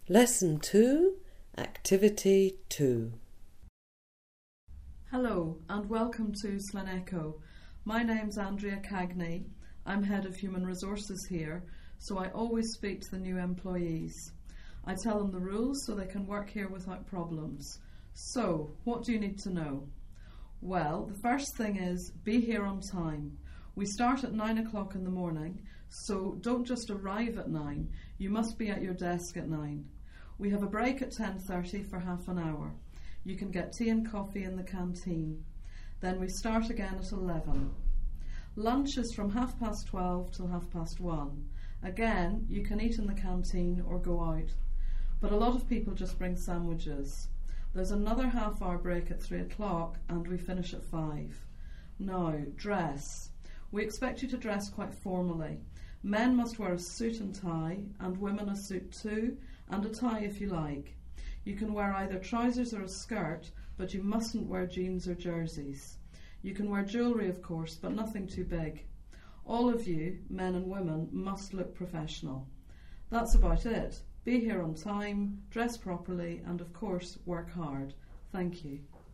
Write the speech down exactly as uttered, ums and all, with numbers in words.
Lesson two, Activity two. Hello and welcome to Slaneco. My name's Andrea Cagney. I'm Head of Human Resources here, so I always speak to the new employees. I tell them the rules so they can work here without problems. So, what do you need to know? Well, the first thing is be here on time. We start at nine o'clock in the morning, so don't just arrive at nine, you must be at your desk at nine. We have a break at ten thirty for half an hour. You can get tea and coffee in the canteen. Then we start again at eleven. Lunch is from half past twelve till half past one. Again, you can eat in the canteen or go out. But a lot of people just bring sandwiches. There's another half hour break at three o'clock and we finish at five. Now, dress. We expect you to dress quite formally. Men must wear a suit and tie, and women a suit too, and a tie if you like. You can wear either trousers or a skirt, but you mustn't wear jeans or jerseys. You can wear jewellery, of course, but nothing too big. All of you, men and women, must look professional. That's about it. Be here on time, dress properly, and of course, work hard. Thank you.